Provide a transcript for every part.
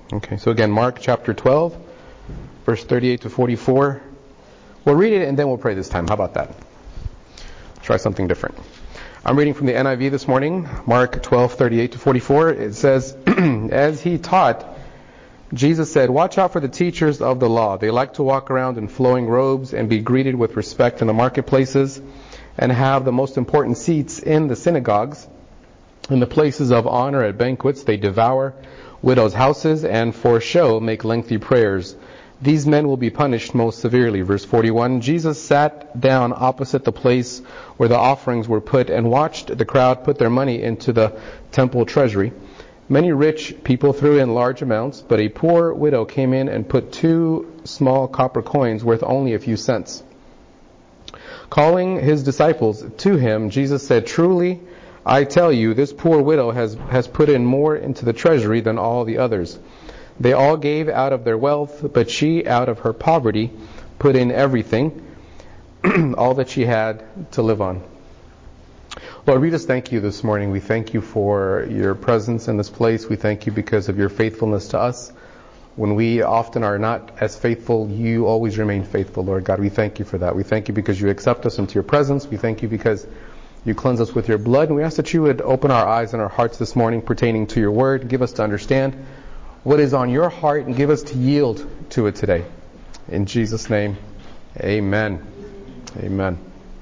Okay, so again, Mark chapter 12, verse 38 to 44. We'll read it and then we'll pray this time. How about that? Try something different. I'm reading from the NIV this morning, Mark 12, 38 to 44. It says, as he taught, Jesus said, watch out for the teachers of the law. They like to walk around in flowing robes and be greeted with respect in the marketplaces and have the most important seats in the synagogues. In the places of honor at banquets, they devour widows' houses and for show make lengthy prayers. These men will be punished most severely. Verse 41, Jesus sat down opposite the place where the offerings were put and watched the crowd put their money into the temple treasury. Many rich people threw in large amounts, but a poor widow came in and put 2 small copper coins worth only a few cents. Calling his disciples to him, Jesus said, truly, I tell you, this poor widow has put in more into the treasury than all the others. They all gave out of their wealth, but she, out of her poverty, put in everything, all that she had to live on. Lord, we just thank you this morning. We thank you for your presence in this place. We thank you because of your faithfulness to us. When we often are not as faithful, you always remain faithful, Lord God. We thank you for that. We thank you because you accept us into your presence. We thank you because you cleanse us with your blood. And we ask that you would open our eyes and our hearts this morning pertaining to your word. Give us to understand what is on your heart and give us to yield to it today. In Jesus' name, amen. Amen.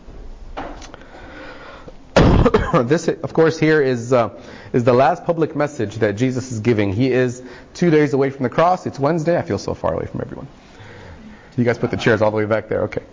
This, of course, here is the last public message that Jesus is giving. He is 2 days away from the cross. It's Wednesday. I feel so far away from everyone. You guys put the chairs all the way back there. Okay.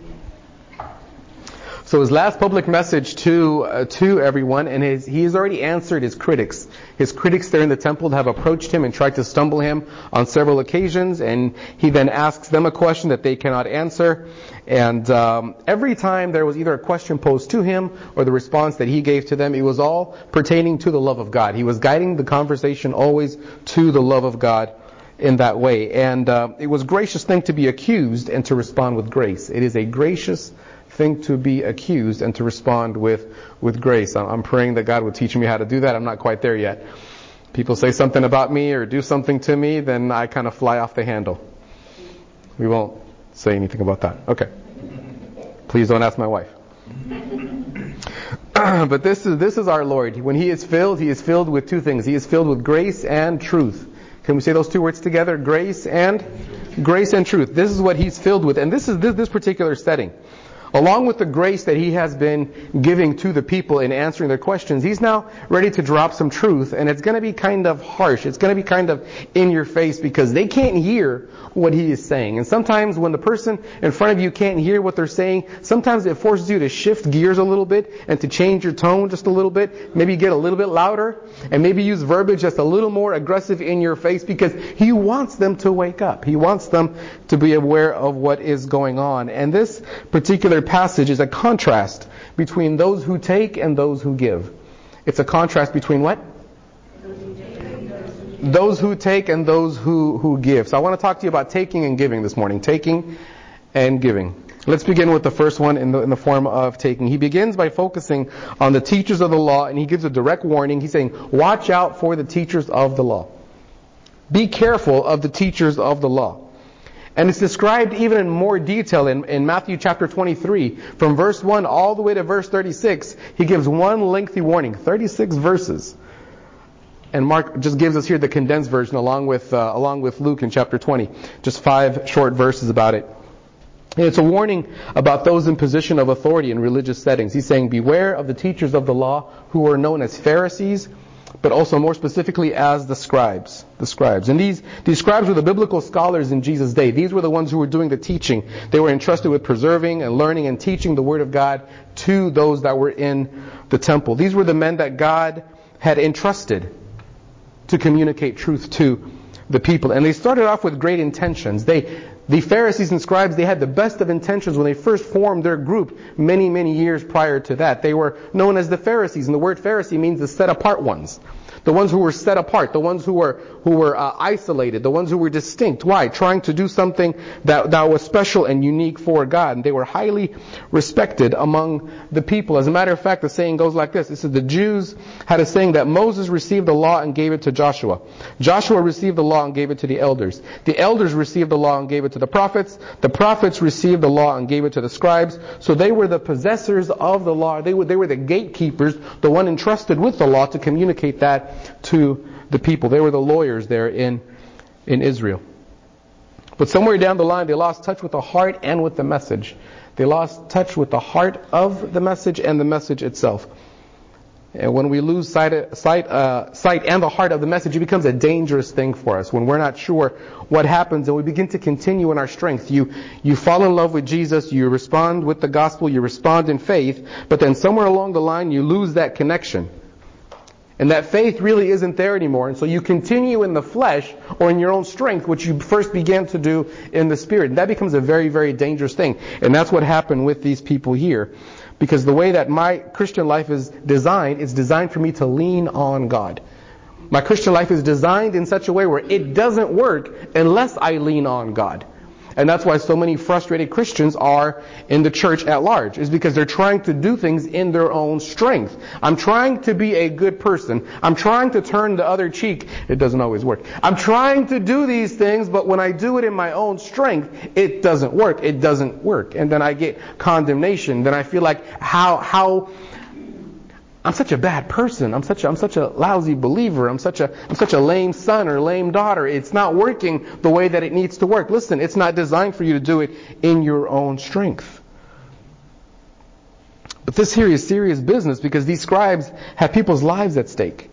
So his last public message to everyone, and he has already answered his critics. His critics there in the temple have approached him and tried to stumble him on several occasions, and he then asks them a question that they cannot answer. And every time there was either a question posed to him or the response that he gave to them, it was all pertaining to the love of God. He was guiding the conversation always to the love of God in that way. And it was a gracious thing to be accused and to respond with grace. It is a gracious thing to be accused and to respond with grace. I'm praying that God would teach me how to do that. I'm not quite there yet. People say something about me or do something to me, then I kind of fly off the handle. We won't say anything about that. Okay. Please don't ask my wife. But this is our Lord. When He is filled with 2 things. He is filled with grace and truth. Can we say those 2 words together? Grace and truth. This is what He's filled with. And this is this particular setting. Along with the grace that He has been giving to the people in answering their questions, He's now ready to drop some truth, and it's going to be kind of harsh. It's going to be kind of in your face because they can't hear what He is saying. And sometimes when the person in front of you can't hear what they're saying, sometimes it forces you to shift gears a little bit and to change your tone just a little bit. Maybe get a little bit louder and maybe use verbiage that's a little more aggressive in your face because He wants them to wake up. He wants them to be aware of what is going on. And this particular passage is a contrast between those who take and those who give. It's a contrast between what? Those who take and those who give. So I want to talk to you about taking and giving this morning. Taking and giving. Let's begin with the first one in the form of taking. He begins by focusing on the teachers of the law, and he gives a direct warning. He's saying, watch out for the teachers of the law. Be careful of the teachers of the law. And it's described even in more detail in Matthew chapter 23. From verse 1 all the way to verse 36, he gives one lengthy warning. 36 verses. And Mark just gives us here the condensed version along with Luke in chapter 20. Just 5 short verses about it. And it's a warning about those in position of authority in religious settings. He's saying, beware of the teachers of the law who are known as Pharisees, but also more specifically as the scribes. The scribes. And these scribes were the biblical scholars in Jesus' day. These were the ones who were doing the teaching. They were entrusted with preserving and learning and teaching the Word of God to those that were in the temple. These were the men that God had entrusted to communicate truth to the people. And they started off with great intentions. The Pharisees and scribes, they had the best of intentions when they first formed their group many years prior to that. They were known as the Pharisees, and the word Pharisee means the set apart ones. The ones who were set apart, the ones who were isolated, the ones who were distinct. Why? Trying to do something that was special and unique for God. And they were highly respected among the people. As a matter of fact, the saying goes like this. It says the Jews had a saying that Moses received the law and gave it to Joshua. Joshua received the law and gave it to the elders. The elders received the law and gave it to the prophets. The prophets received the law and gave it to the scribes. So they were the possessors of the law. They were the gatekeepers, the one entrusted with the law to communicate that to the people. They were the lawyers there in Israel. But somewhere down the line, they lost touch with the heart and with the message. They lost touch with the heart of the message and the message itself. And when we lose sight and the heart of the message, it becomes a dangerous thing for us. When we're not sure what happens and we begin to continue in our strength. You fall in love with Jesus, you respond with the gospel, you respond in faith, but then somewhere along the line you lose that connection. And that faith really isn't there anymore. And so you continue in the flesh or in your own strength, which you first began to do in the Spirit. And that becomes a very, very dangerous thing. And that's what happened with these people here. Because the way that my Christian life is designed, it's designed for me to lean on God. My Christian life is designed in such a way where it doesn't work unless I lean on God. And that's why so many frustrated Christians are in the church at large, is because they're trying to do things in their own strength. I'm trying to be a good person. I'm trying to turn the other cheek. It doesn't always work. I'm trying to do these things, but when I do it in my own strength, it doesn't work. It doesn't work. And then I get condemnation. Then I feel like how I'm such a bad person. I'm such a lousy believer. I'm such a lame son or lame daughter. It's not working the way that it needs to work. Listen, it's not designed for you to do it in your own strength. But this here is serious business because these scribes have people's lives at stake.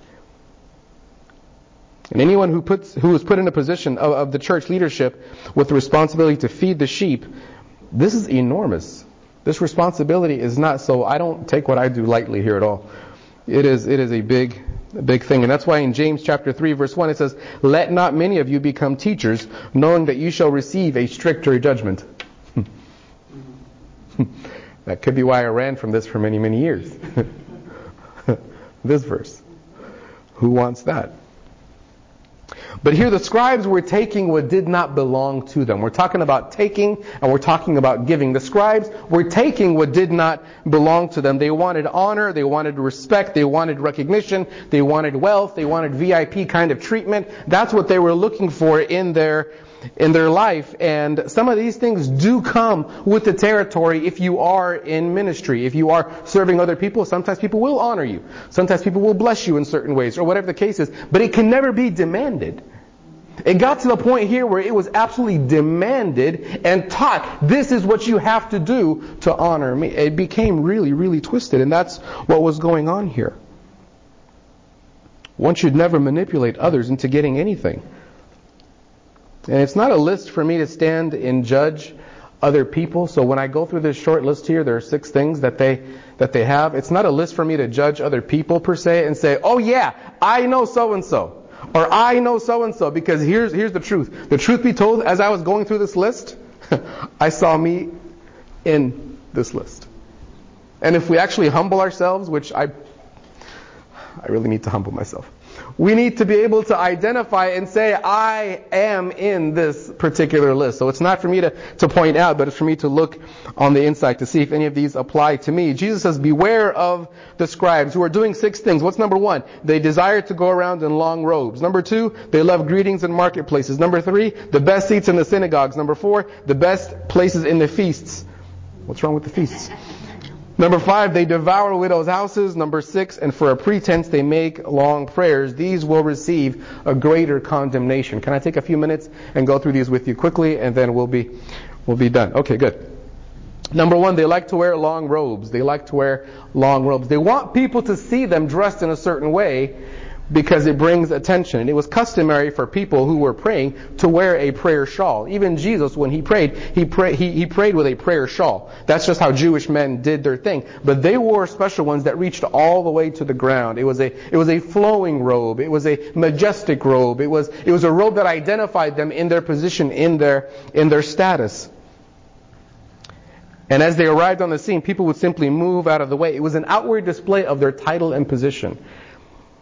And anyone who is put in a position of the church leadership with the responsibility to feed the sheep, this is enormous. This responsibility is not so. I don't take what I do lightly here at all. It is a big thing. And that's why in James chapter 3 verse 1 it says, "Let not many of you become teachers, knowing that you shall receive a stricter judgment." That could be why I ran from this for many, many years. This verse. Who wants that? But here the scribes were taking what did not belong to them. We're talking about taking and we're talking about giving. The scribes were taking what did not belong to them. They wanted honor, they wanted respect, they wanted recognition, they wanted wealth, they wanted VIP kind of treatment. That's what they were looking for in their life. And some of these things do come with the territory if you are in ministry. If you are serving other people, sometimes people will honor you. Sometimes people will bless you in certain ways or whatever the case is. But it can never be demanded. It got to the point here where it was absolutely demanded and taught, this is what you have to do to honor me. It became really, really twisted. And that's what was going on here. One should never manipulate others into getting anything. And it's not a list for me to stand and judge other people. So when I go through this short list here, there are 6 things that they have. It's not a list for me to judge other people per se and say, oh yeah, I know so-and-so. Or I know so-and-so. Because here's the truth. The truth be told, as I was going through this list, I saw me in this list. And if we actually humble ourselves, which I really need to humble myself. We need to be able to identify and say, I am in this particular list. So it's not for me to point out, but it's for me to look on the inside to see if any of these apply to me. Jesus says, beware of the scribes who are doing 6 things. What's number 1? They desire to go around in long robes. Number 2, they love greetings in marketplaces. Number 3, the best seats in the synagogues. Number 4, the best places in the feasts. What's wrong with the feasts? Number 5, they devour widows' houses. Number 6, and for a pretense they make long prayers. These will receive a greater condemnation. Can I take a few minutes and go through these with you quickly, and then we'll be done. Okay, good. Number 1, they like to wear long robes. They like to wear long robes. They want people to see them dressed in a certain way because it brings attention. And it was customary for people who were praying to wear a prayer shawl. Even Jesus, when he prayed with a prayer shawl. That's just how Jewish men did their thing. But they wore special ones that reached all the way to the ground. It was a flowing robe. It was a majestic robe. It was a robe that identified them in their position, in their status. And as they arrived on the scene, people would simply move out of the way. It was an outward display of their title and position.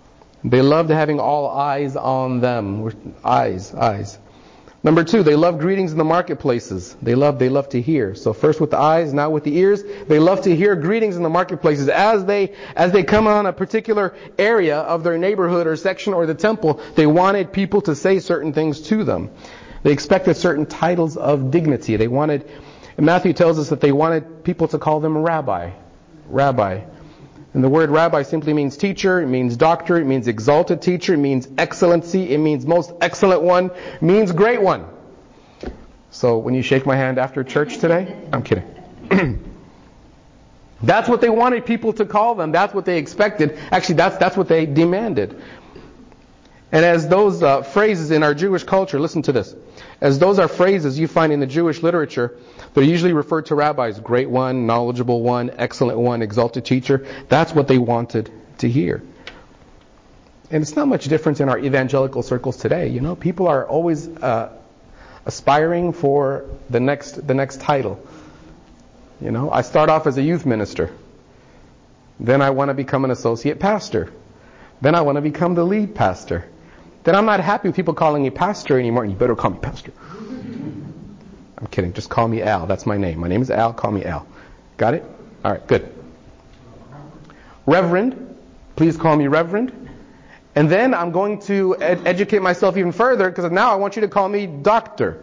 They loved having all eyes on them. Eyes. Number 2, they love greetings in the marketplaces. They love to hear. So first with the eyes, now with the ears. They love to hear greetings in the marketplaces. As they come on a particular area of their neighborhood or section or the temple, they wanted people to say certain things to them. They expected certain titles of dignity. And Matthew tells us that they wanted people to call them rabbi. Rabbi. And the word rabbi simply means teacher, it means doctor, it means exalted teacher, it means excellency, it means most excellent one, it means great one. So when you shake my hand after church today, I'm kidding. That's what they wanted people to call them. That's what they expected. Actually, that's what they demanded. And as those phrases in our Jewish culture, listen to this. As those are phrases you find in the Jewish literature, they're usually referred to rabbis, great one, knowledgeable one, excellent one, exalted teacher. That's what they wanted to hear. And it's not much different in our evangelical circles today. You know, people are always aspiring for the next title. You know, I start off as a youth minister. Then I want to become an associate pastor. Then I want to become the lead pastor. Then I'm not happy with people calling me pastor anymore. And you better call me pastor. I'm kidding. Just call me Al. That's my name. My name is Al. Call me Al. Got it? All right, good. Reverend. Please call me Reverend. And then I'm going to educate myself even further, because now I want you to call me Doctor.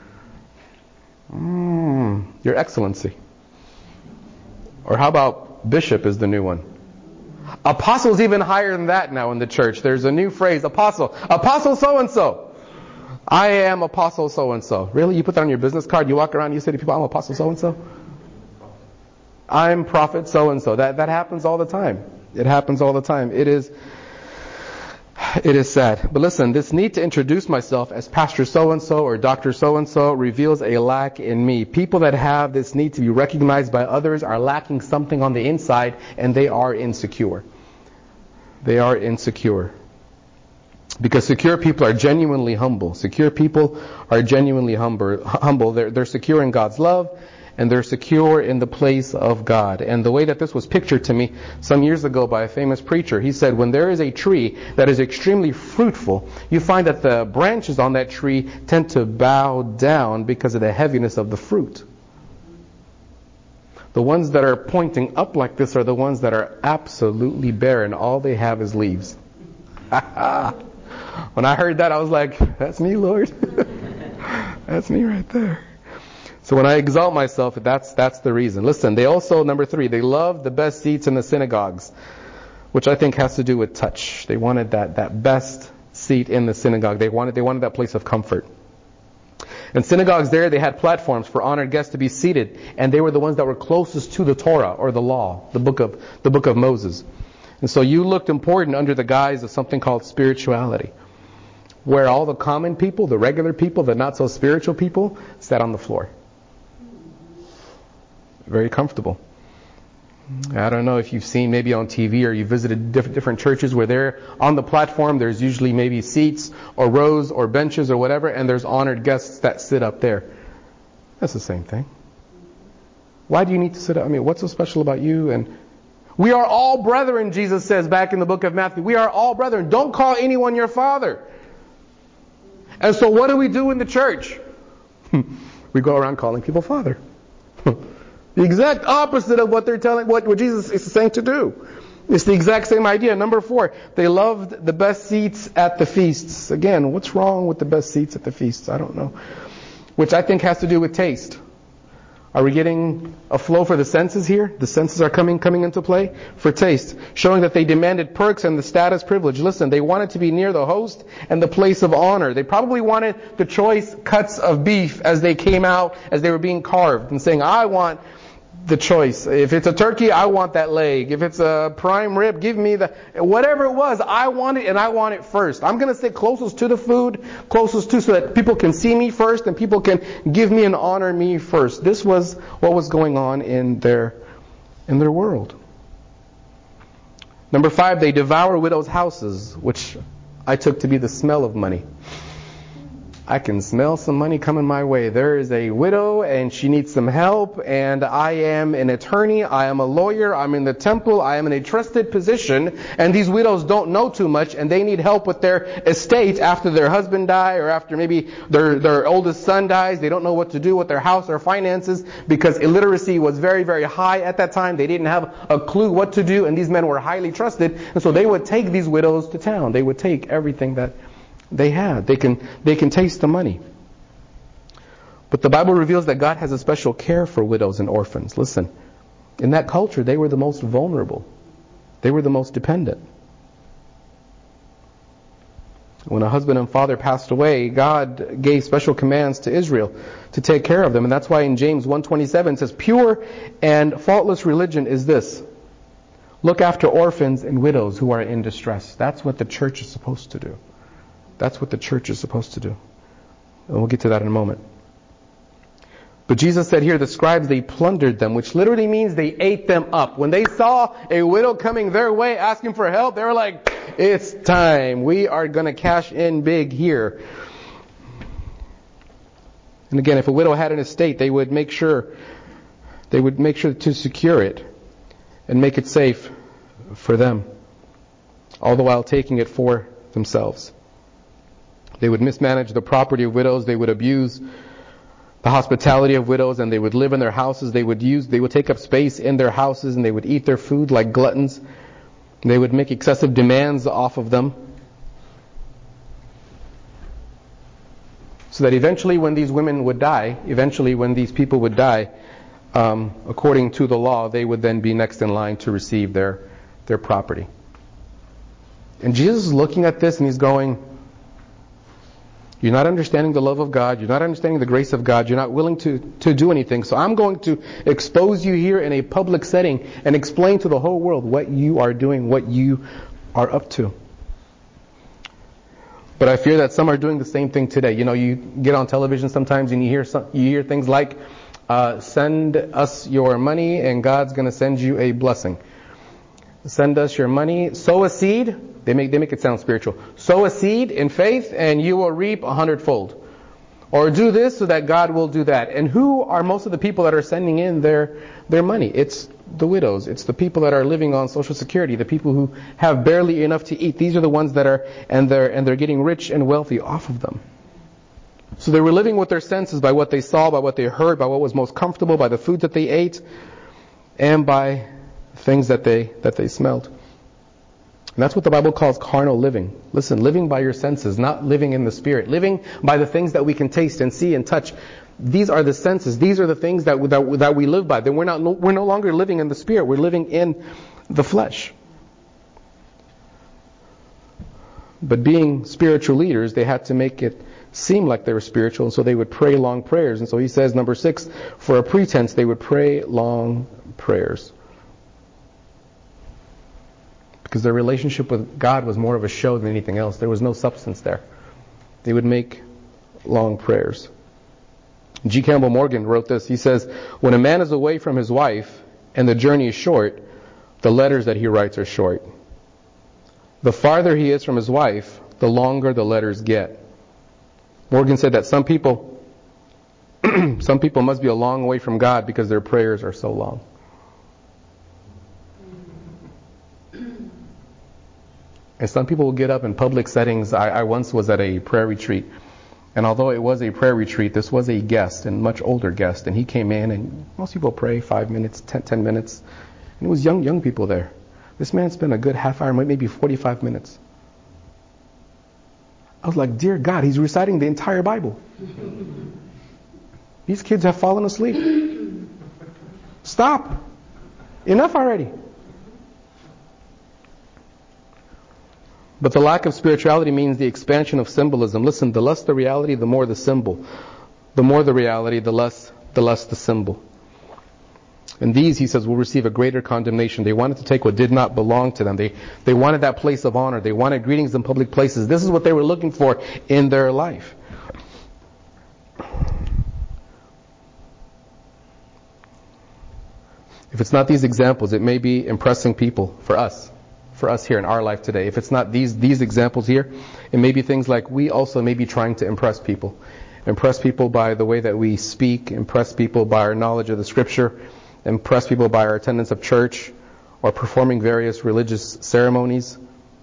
Your Excellency. Or how about Bishop is the new one? Apostle's even higher than that now in the church. There's a new phrase, apostle. Apostle so-and-so. I am apostle so-and-so. Really? You put that on your business card? You walk around and you say to people, I'm apostle so-and-so? I'm prophet so-and-so. That happens all the time. It happens all the time. It is sad. But listen, this need to introduce myself as Pastor so-and-so or Dr. so-and-so reveals a lack in me. People that have this need to be recognized by others are lacking something on the inside, and they are insecure. They are insecure. Because secure people are genuinely humble. Secure people are genuinely humble. They're secure in God's love, and they're secure in the place of God. And the way that this was pictured to me some years ago by a famous preacher, he said, when there is a tree that is extremely fruitful, you find that the branches on that tree tend to bow down because of the heaviness of the fruit. The ones that are pointing up like this are the ones that are absolutely barren. All they have is leaves. When I heard that, I was like, that's me, Lord. That's me right there. So when I exalt myself, that's the reason. Listen, they also, number 3, they loved the best seats in the synagogues, which I think has to do with touch. They wanted that best seat in the synagogue. They wanted that place of comfort. In synagogues there, they had platforms for honored guests to be seated, and they were the ones that were closest to the Torah or the law, the book of Moses. And so you looked important under the guise of something called spirituality, where all the common people, the regular people, the not so spiritual people, sat on the floor. Very comfortable. I don't know if you've seen maybe on TV or you visited different churches where they're on the platform, there's usually maybe seats or rows or benches or whatever, and there's honored guests that sit up there. That's the same thing. Why do you need to sit up? I mean, what's so special about you? And we are all brethren, Jesus says back in the book of Matthew. We are all brethren. Don't call anyone your father. And so what do we do in the church? We go around calling people father. The exact opposite of what they're telling, what Jesus is saying to do. It's the exact same idea. Number 4, they loved the best seats at the feasts. Again, what's wrong with the best seats at the feasts? I don't know. Which I think has to do with taste. Are we getting a flow for the senses here? The senses are coming into play for taste, showing that they demanded perks and the status privilege. Listen, they wanted to be near the host and the place of honor. They probably wanted the choice cuts of beef as they came out, as they were being carved, and saying, I want the choice. If it's a turkey, I want that leg. If it's a prime rib, give me whatever it was, I want it, and I want it first. I'm going to stay closest to the food, closest to, so that people can see me first and people can give me and honor me first. This was what was going on in their world. Number 5, they devour widows' houses, which I took to be the smell of money. I can smell some money coming my way. There is a widow and she needs some help, and I am an attorney, I am a lawyer, I'm in the temple, I am in a trusted position, and these widows don't know too much and they need help with their estate after their husband died or after maybe their oldest son dies. They don't know what to do with their house or finances because illiteracy was very, very high at that time. They didn't have a clue what to do, and these men were highly trusted, and so they would take these widows to town. They would take everything that they had. They can taste the money. But the Bible reveals that God has a special care for widows and orphans. Listen, in that culture, they were the most vulnerable. They were the most dependent. When a husband and father passed away, God gave special commands to Israel to take care of them. And that's why in James 1:27 it says, pure and faultless religion is this: look after orphans and widows who are in distress. That's what the church is supposed to do. That's what the church is supposed to do. And we'll get to that in a moment. But Jesus said here, the scribes, they plundered them, which literally means they ate them up. When they saw a widow coming their way asking for help, they were like, it's time. We are going to cash in big here. And again, if a widow had an estate, they would make sure to secure it and make it safe for them, all the while taking it for themselves. They would mismanage the property of widows. They would abuse the hospitality of widows, and they would live in their houses. They would take up space in their houses, and they would eat their food like gluttons. They would make excessive demands off of them. So that eventually when these women would die, when these people would die, according to the law, they would then be next in line to receive their property. And Jesus is looking at this and he's going, you're not understanding the love of God. You're not understanding the grace of God. You're not willing to do anything. So I'm going to expose you here in a public setting and explain to the whole world what you are doing, what you are up to. But I fear that some are doing the same thing today. You know, you get on television sometimes and you hear things like, send us your money and God's going to send you a blessing. Send us your money. Sow a seed. They make it sound spiritual. Sow a seed in faith and you will reap 100-fold. Or do this so that God will do that. And who are most of the people that are sending in their money? It's the widows. It's the people that are living on Social Security. The people who have barely enough to eat. These are the ones that are, and they're getting rich and wealthy off of them. So they were living with their senses by what they saw, by what they heard, by what was most comfortable, by the food that they ate, and by things that they smelled. And that's what the Bible calls carnal living. Listen, living by your senses, not living in the Spirit. Living by the things that we can taste and see and touch. These are the senses. These are the things that we live by. Then we're no longer living in the Spirit. We're living in the flesh. But being spiritual leaders, they had to make it seem like they were spiritual, and so they would pray long prayers. And so he says, number 6, for a pretense, they would pray long prayers. Because their relationship with God was more of a show than anything else. There was no substance there. They would make long prayers. G. Campbell Morgan wrote this. He says, when a man is away from his wife and the journey is short, the letters that he writes are short. The farther he is from his wife, the longer the letters get. Morgan said that some people must be a long way from God because their prayers are so long. And some people will get up in public settings. I once was at a prayer retreat. And although it was a prayer retreat, this was a guest, and much older guest. And he came in, and most people pray 5 minutes, 10 minutes. And it was young people there. This man spent a good half hour, maybe 45 minutes. I was like, dear God, he's reciting the entire Bible. These kids have fallen asleep. Stop. Enough already. But the lack of spirituality means the expansion of symbolism. Listen, the less the reality, the more the symbol. The more the reality, the less the symbol. And these, he says, will receive a greater condemnation. They wanted to take what did not belong to them. They wanted that place of honor. They wanted greetings in public places. This is what they were looking for in their life. If it's not these examples, it may be impressing people for us for us here in our life today. If it's not these examples here, it may be things like we also may be trying to impress people. Impress people by the way that we speak, impress people by our knowledge of the Scripture, impress people by our attendance of church, or performing various religious ceremonies.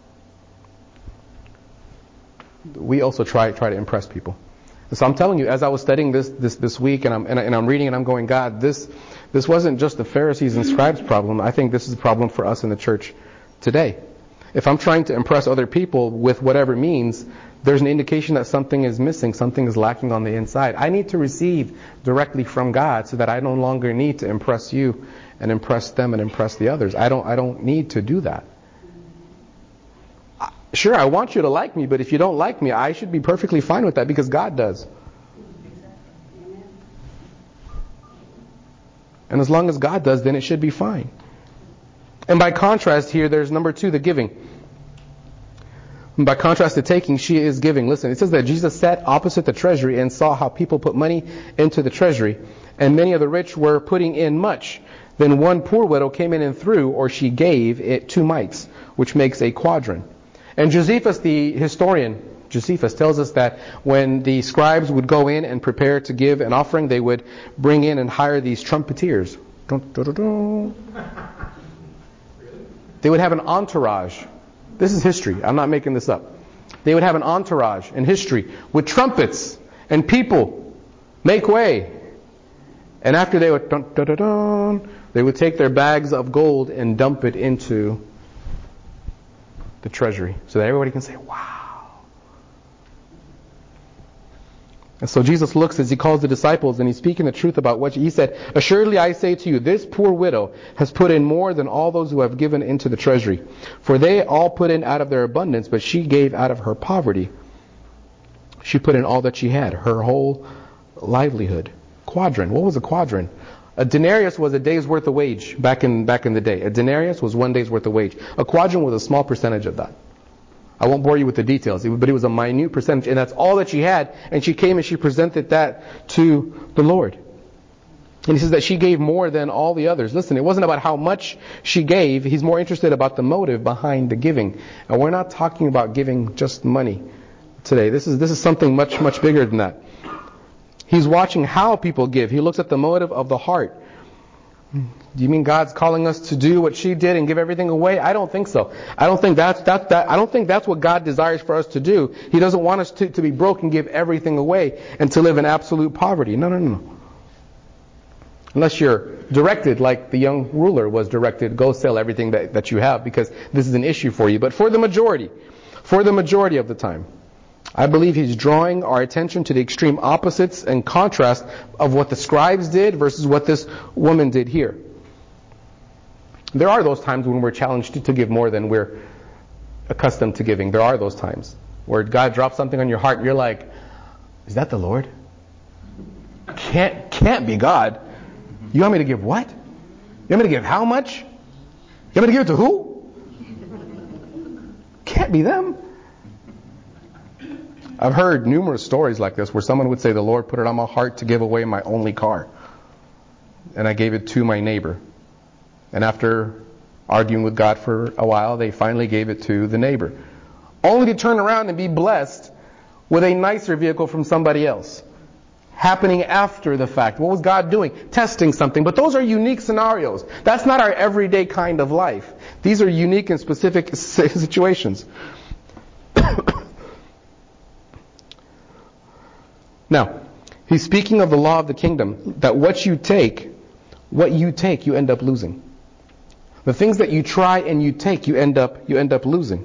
We also try to impress people. So I'm telling you, as I was studying this week, and I'm reading, and I'm going, God, this wasn't just the Pharisees and scribes' problem. I think this is a problem for us in the church today. If I'm trying to impress other people with whatever means, there's an indication that something is missing, something is lacking on the inside. I need to receive directly from God so that I no longer need to impress you and impress them and impress the others. I don't need to do that. Sure, I want you to like me, but if you don't like me, I should be perfectly fine with that because God does. And as long as God does, then it should be fine. And by contrast here, there's number 2, the giving. And by contrast to taking, she is giving. Listen, it says that Jesus sat opposite the treasury and saw how people put money into the treasury, and many of the rich were putting in much. Then one poor widow came in and threw, or she gave, it 2 mites, which makes a quadrant. And Josephus, the historian, Josephus tells us that when the scribes would go in and prepare to give an offering, they would bring in and hire these trumpeters. They would have an entourage. This is history. I'm not making this up. They would have an entourage in history with trumpets and people make way. And after they would they would take their bags of gold and dump it into the treasury so that everybody can say, wow. And so Jesus looks as he calls the disciples, and he's speaking the truth about what he said. Assuredly I say to you, this poor widow has put in more than all those who have given into the treasury. For they all put in out of their abundance, but she gave out of her poverty. She put in all that she had, her whole livelihood. Quadrant. What was a quadrant? A denarius was a day's worth of wage back in the day. A denarius was 1 day's worth of wage. A quadrant was a small percentage of that. I won't bore you with the details, but it was a minute percentage, and that's all that she had. And she came and she presented that to the Lord. And he says that she gave more than all the others. Listen, it wasn't about how much she gave. He's more interested about the motive behind the giving. And we're not talking about giving just money today. This is something much, much bigger than that. He's watching how people give. He looks at the motive of the heart. Do you mean God's calling us to do what she did and give everything away? I don't think so. I don't think that's what God desires for us to do. He doesn't want us to be broke and give everything away and to live in absolute poverty. No. Unless you're directed like the young ruler was directed, go sell everything that you have because this is an issue for you. But for the majority of the time, I believe he's drawing our attention to the extreme opposites and contrast of what the scribes did versus what this woman did here. There are those times when we're challenged to give more than we're accustomed to giving. There are those times where God drops something on your heart and you're like, is that the Lord? Can't be God. You want me to give what? You want me to give how much? You want me to give it to who? Can't be them. I've heard numerous stories like this where someone would say, the Lord put it on my heart to give away my only car. And I gave it to my neighbor. And after arguing with God for a while, they finally gave it to the neighbor. Only to turn around and be blessed with a nicer vehicle from somebody else. Happening after the fact. What was God doing? Testing something. But those are unique scenarios. That's not our everyday kind of life. These are unique and specific situations. Now, he's speaking of the law of the kingdom, that what you take, you end up losing. The things that you try and you take, you end up losing.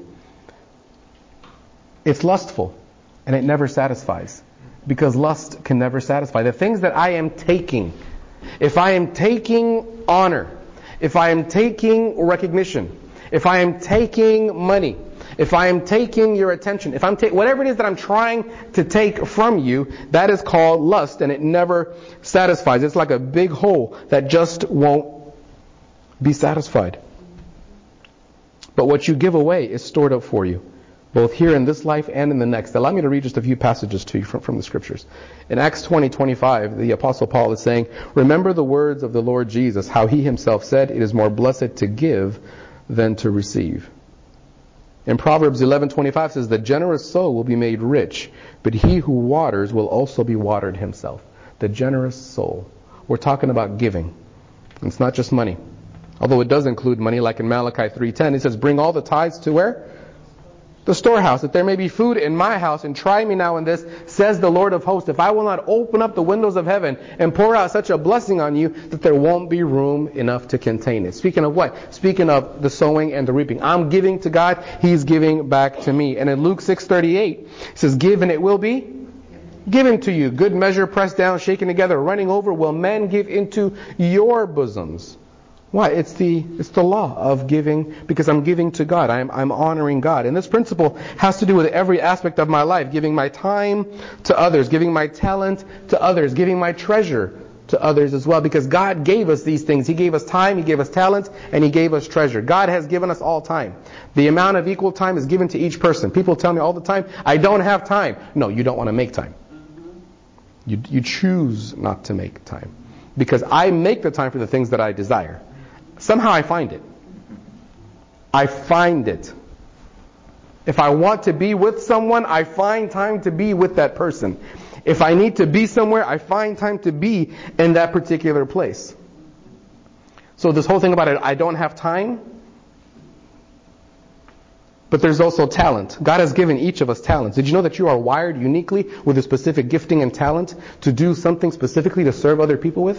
It's lustful, and it never satisfies. Because lust can never satisfy. The things that I am taking, if I am taking honor, if I am taking recognition, if I am taking money, if I am taking your attention, if I'm whatever it is that I'm trying to take from you, that is called lust, and it never satisfies. It's like a big hole that just won't be satisfied. But what you give away is stored up for you, both here in this life and in the next. Allow me to read just a few passages to you from the Scriptures. In Acts 20:25, the Apostle Paul is saying, remember the words of the Lord Jesus, how he himself said, it is more blessed to give than to receive. In Proverbs 11:25 says, the generous soul will be made rich, but he who waters will also be watered himself. The generous soul. We're talking about giving. It's not just money. Although it does include money, like in Malachi 3:10, it says, bring all the tithes to where? The storehouse, that there may be food in my house, and try me now in this, says the Lord of hosts, if I will not open up the windows of heaven and pour out such a blessing on you that there won't be room enough to contain it. Speaking of what? Speaking of the sowing and the reaping. I'm giving to God, He's giving back to me. And in Luke 6:38, it says, give and it will be given to you. Good measure, pressed down, shaken together, running over, will men give into your bosoms. Why? It's the law of giving, because I'm giving to God. I'm honoring God. And this principle has to do with every aspect of my life. Giving my time to others, giving my talent to others, giving my treasure to others as well. Because God gave us these things. He gave us time, He gave us talent, and He gave us treasure. God has given us all time. The amount of equal time is given to each person. People tell me all the time, I don't have time. No, you don't want to make time. You choose not to make time. Because I make the time for the things that I desire. Somehow I find it. I find it. If I want to be with someone, I find time to be with that person. If I need to be somewhere, I find time to be in that particular place. So this whole thing about it, I don't have time. But there's also talent. God has given each of us talents. Did you know that you are wired uniquely with a specific gifting and talent to do something specifically to serve other people with?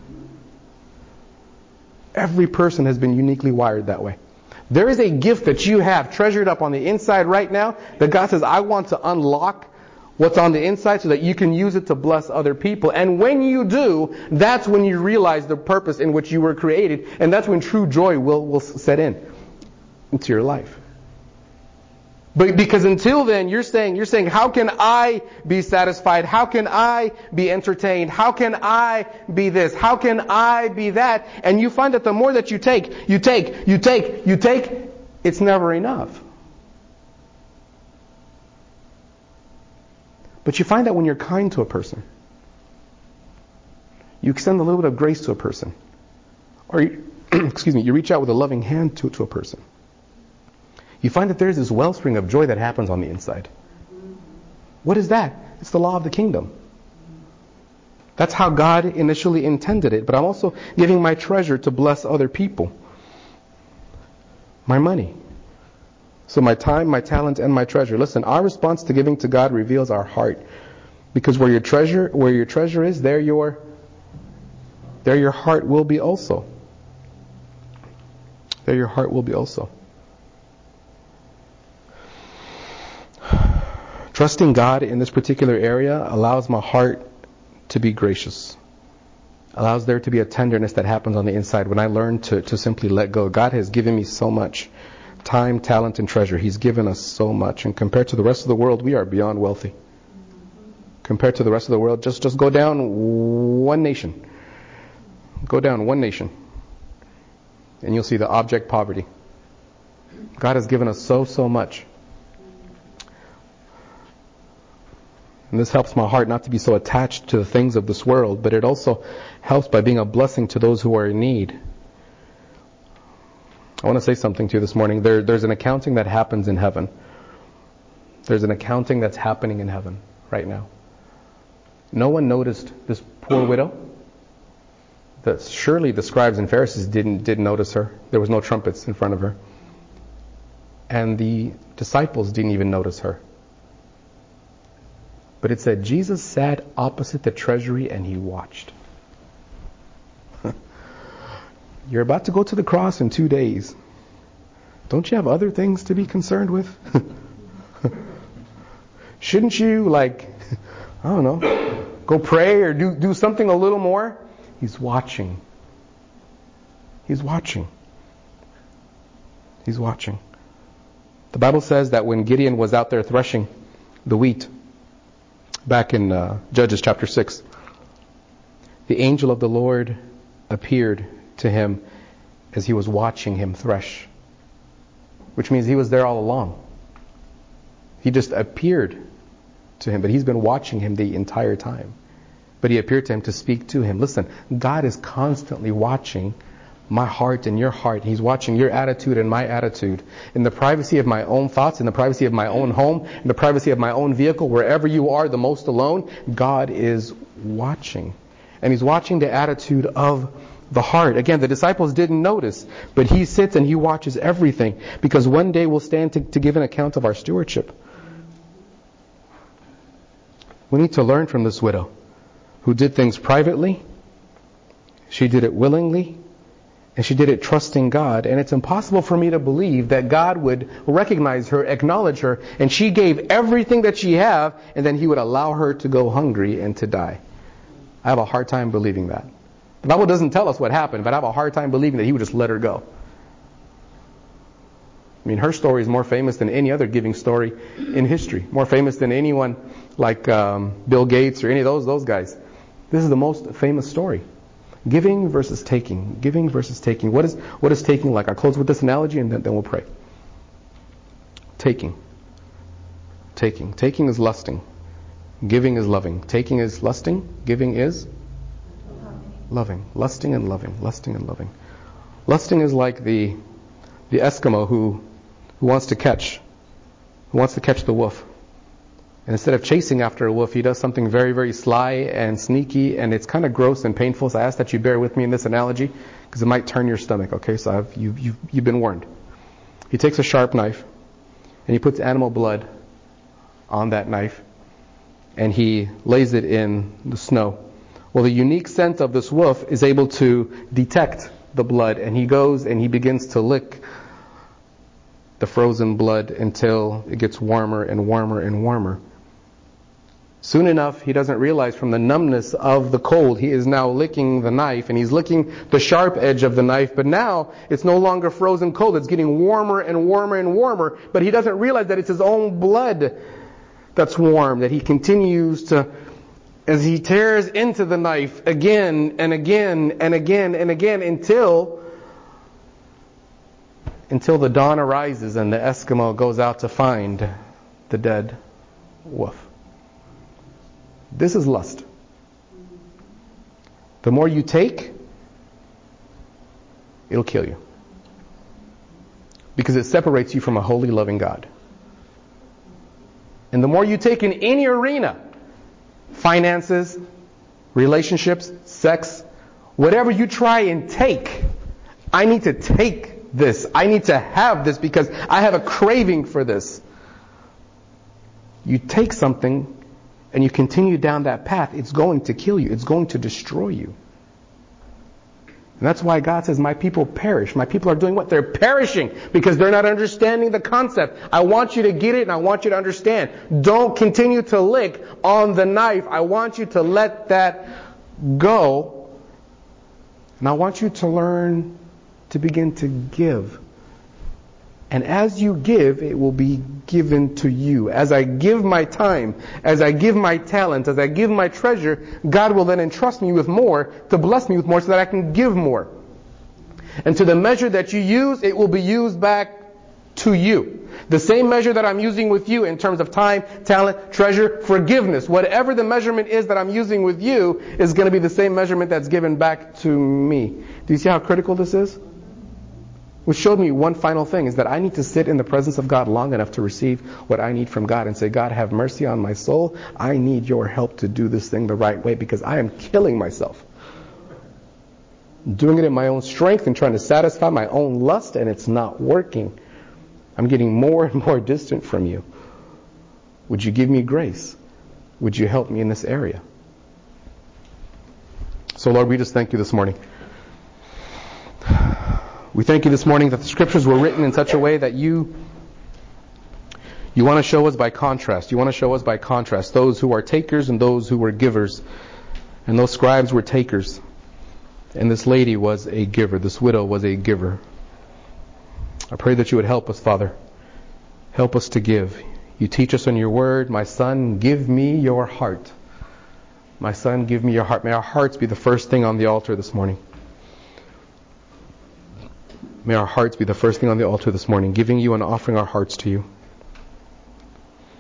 Every person has been uniquely wired that way. There is a gift that you have treasured up on the inside right now that God says, I want to unlock what's on the inside so that you can use it to bless other people. And when you do, that's when you realize the purpose in which you were created. And that's when true joy will set into your life. But because until then, you're saying, how can I be satisfied? How can I be entertained? How can I be this? How can I be that? And you find that the more that you take, it's never enough. But you find that when you're kind to a person, you extend a little bit of grace to a person, or you reach out with a loving hand to a person, you find that there's this wellspring of joy that happens on the inside. What is that? It's the law of the kingdom. That's how God initially intended it. But I'm also giving my treasure to bless other people. My money. So my time, my talent, and my treasure. Listen, our response to giving to God reveals our heart. Because where your treasure is, there your heart will be also. There your heart will be also. Trusting God in this particular area allows my heart to be gracious. Allows there to be a tenderness that happens on the inside when I learn to simply let go. God has given me so much time, talent, and treasure. He's given us so much. And compared to the rest of the world, we are beyond wealthy. Compared to the rest of the world, just go down one nation. Go down one nation. And you'll see the abject poverty. God has given us so much. And this helps my heart not to be so attached to the things of this world, but it also helps by being a blessing to those who are in need. I want to say something to you this morning. There's an accounting that happens in heaven. There's an accounting that's happening in heaven right now. No one noticed this poor widow. Surely the scribes and Pharisees didn't notice her. There was no trumpets in front of her. And the disciples didn't even notice her. But it said Jesus sat opposite the treasury and He watched. You're about to go to the cross in 2 days. Don't you have other things to be concerned with? Shouldn't you, go pray or do something a little more? He's watching. He's watching. He's watching. The Bible says that when Gideon was out there threshing the wheat, back in Judges chapter 6, the angel of the Lord appeared to him as he was watching him thresh. Which means he was there all along. He just appeared to him, but he's been watching him the entire time. But he appeared to him to speak to him. Listen, God is constantly watching my heart and your heart. He's watching your attitude and my attitude. In the privacy of my own thoughts, in the privacy of my own home, in the privacy of my own vehicle, wherever you are the most alone, God is watching. And He's watching the attitude of the heart. Again, the disciples didn't notice, but He sits and He watches everything, because one day we'll stand to give an account of our stewardship. We need to learn from this widow who did things privately. She did it willingly, and she did it trusting God. And it's impossible for me to believe that God would recognize her, acknowledge her, and she gave everything that she had, and then He would allow her to go hungry and to die. I have a hard time believing that. The Bible doesn't tell us what happened, but I have a hard time believing that He would just let her go. I mean, her story is more famous than any other giving story in history. More famous than anyone like Bill Gates or any of those guys. This is the most famous story. Giving versus taking. Giving versus taking. What is taking like? I'll close with this analogy and then we'll pray. Taking. Taking. Taking is lusting. Giving is loving. Taking is lusting. Giving is loving. Lusting and loving. Lusting and loving. Lusting is like the Eskimo who wants to catch the wolf. And instead of chasing after a wolf, he does something very, very sly and sneaky, and it's kind of gross and painful. So I ask that you bear with me in this analogy, because it might turn your stomach. Okay, so you've been warned. He takes a sharp knife, and he puts animal blood on that knife, and he lays it in the snow. Well, the unique sense of this wolf is able to detect the blood, and he goes and he begins to lick the frozen blood until it gets warmer and warmer and warmer. Soon enough, he doesn't realize from the numbness of the cold, he is now licking the knife, and he's licking the sharp edge of the knife, but now it's no longer frozen cold. It's getting warmer and warmer and warmer, but he doesn't realize that it's his own blood that's warm, that he continues to, as he tears into the knife again and again and again and again until the dawn arises and the Eskimo goes out to find the dead wolf. This is lust. The more you take, it'll kill you. Because it separates you from a holy, loving God. And the more you take in any arena, finances, relationships, sex, whatever you try and take, I need to take this. I need to have this because I have a craving for this. You take something and you continue down that path, it's going to kill you. It's going to destroy you. And that's why God says, my people perish. My people are doing what? They're perishing because they're not understanding the concept. I want you to get it and I want you to understand. Don't continue to lick on the knife. I want you to let that go. And I want you to learn to begin to give. And as you give, it will be given to you. As I give my time, as I give my talent, as I give my treasure, God will then entrust me with more, to bless me with more so that I can give more. And to the measure that you use, it will be used back to you. The same measure that I'm using with you in terms of time, talent, treasure, forgiveness. Whatever the measurement is that I'm using with you is going to be the same measurement that's given back to me. Do you see how critical this is? Which showed me one final thing, is that I need to sit in the presence of God long enough to receive what I need from God and say, God, have mercy on my soul. I need your help to do this thing the right way because I am killing myself. Doing it in my own strength and trying to satisfy my own lust, and it's not working. I'm getting more and more distant from you. Would you give me grace? Would you help me in this area? So Lord, we just thank you this morning. We thank you this morning that the scriptures were written in such a way that you want to show us by contrast. You want to show us by contrast those who are takers and those who were givers. And those scribes were takers. And this lady was a giver. This widow was a giver. I pray that you would help us, Father. Help us to give. You teach us in your word, my son, give me your heart. My son, give me your heart. May our hearts be the first thing on the altar this morning. May our hearts be the first thing on the altar this morning, giving you and offering our hearts to you.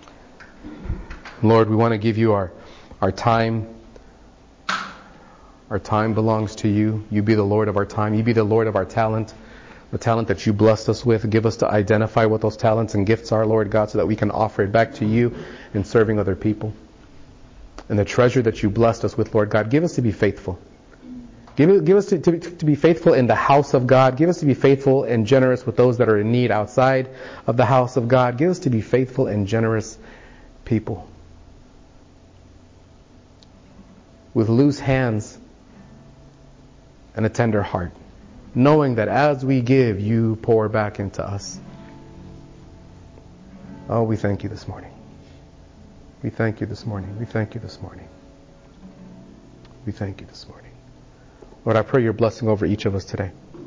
Lord, we want to give you our time, Our time belongs to you. You be the Lord of our time. You be the Lord of our talent. The talent that you blessed us with. Give us to identify what those talents and gifts are, Lord God, so that we can offer it back to you in serving other people. And the treasure that you blessed us with, Lord God, give us to be faithful. Give us to be faithful in the house of God. Give us to be faithful and generous with those that are in need outside of the house of God. Give us to be faithful and generous people. With loose hands and a tender heart. Knowing that as we give, you pour back into us. Oh, we thank you this morning. We thank you this morning. We thank you this morning. We thank you this morning. Lord, I pray your blessing over each of us today.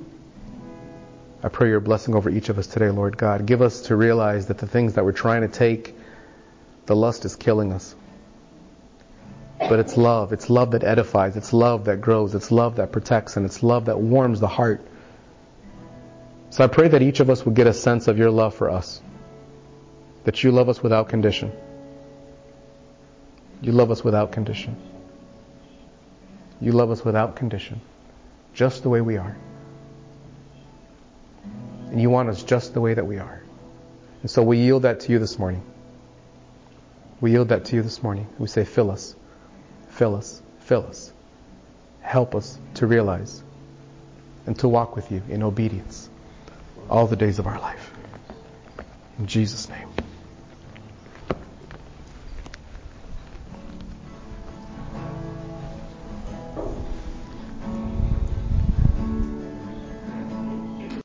I pray your blessing over each of us today, Lord God. Give us to realize that the things that we're trying to take, the lust is killing us. But it's love. It's love that edifies. It's love that grows. It's love that protects. And it's love that warms the heart. So I pray that each of us would get a sense of your love for us. That you love us without condition. You love us without condition. You love us without condition. Just the way we are. And you want us just the way that we are. And so we yield that to you this morning. We yield that to you this morning. We say, fill us. Fill us. Fill us. Help us to realize and to walk with you in obedience all the days of our life. In Jesus' name.